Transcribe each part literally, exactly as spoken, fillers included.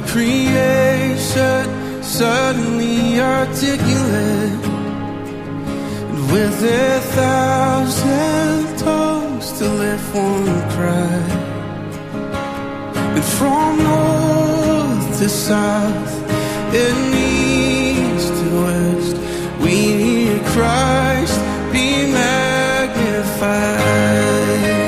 creation suddenly articulate, and with a thousand tongues to lift one cry. And from north to south and east to west, we hear Christ be magnified.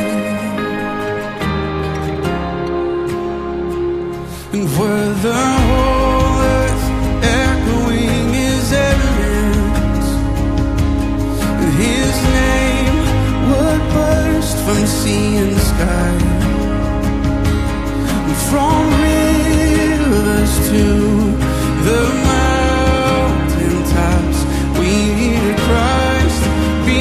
And where the whole earth echoing His evidence, His name would burst from sea and sky. And from rivers to the mountain tops, we hear Christ be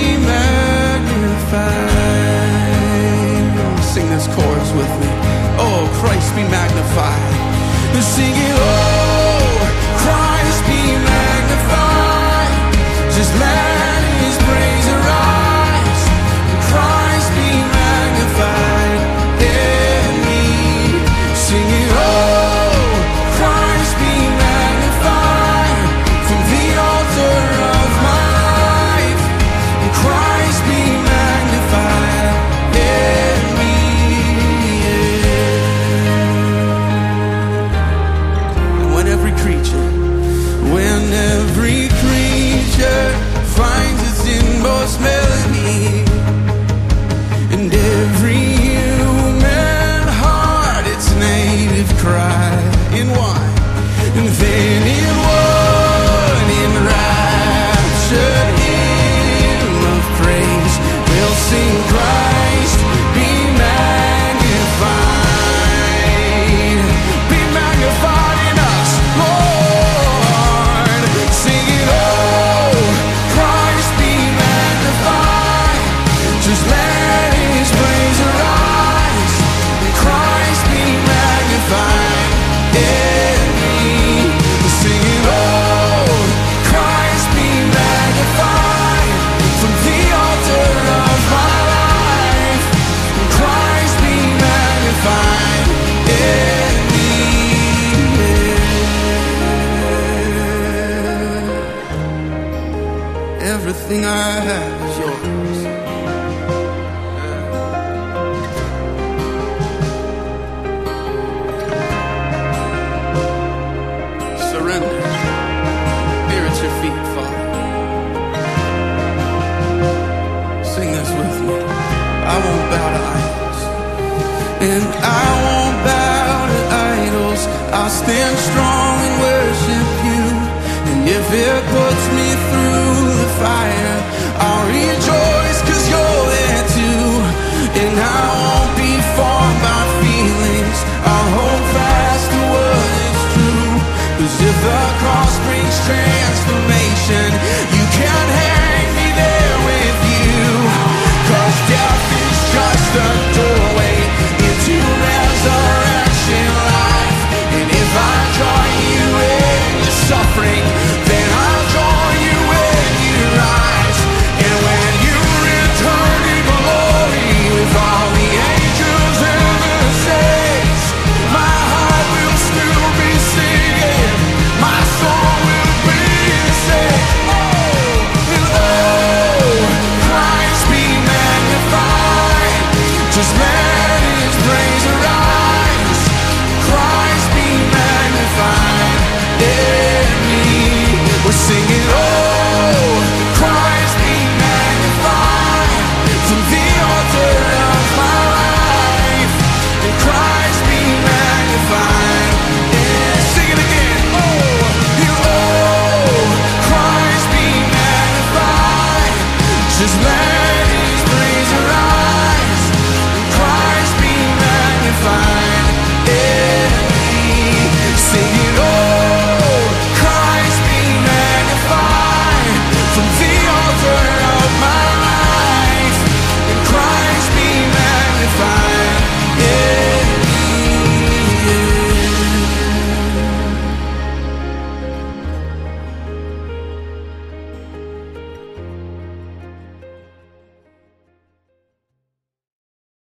magnified. Sing this chorus with me. Oh, Christ be magnified. Sing it, oh, Christ be magnified. Just let His praise arise. Christ be magnified in me. Sing it, oh, Christ be magnified from the altar of my life. Christ be magnified in me. Every creature, when every creature finds its inmost melody, and every human heart its native cry in one, and then in one enraptured hymn of praise we'll sing Christ be magnified, be magnified. Just let His praise arise. Christ be magnified in me. Sing it, oh, Christ be magnified from the altar of my life. Christ be magnified in me. Everything I have is yours. Here at your feet, Father. Sing this with me. I won't bow to idols, and I won't bow to idols. I'll stand strong and worship you, and if it puts me through the fire, I'll rejoice cause you're there too. And I won't be formed by feelings, I'll hold fast to what is true. Cause if the cross brings transformation, you can't hang me there with you. Cause death is just a doorway into resurrection life. And if I join you in your suffering, then I'll join you when you rise. And when you return in glory with all the angels and the saints, my heart will still be singing, my soul will be saved. Oh, and oh, Christ be magnified. Just let His praise arise. Christ be magnified in me. We're singing, oh, Christ be magnified from the altar of my life. And Christ be magnified. Yeah, sing it again. Oh, you, oh, Christ be magnified. Just let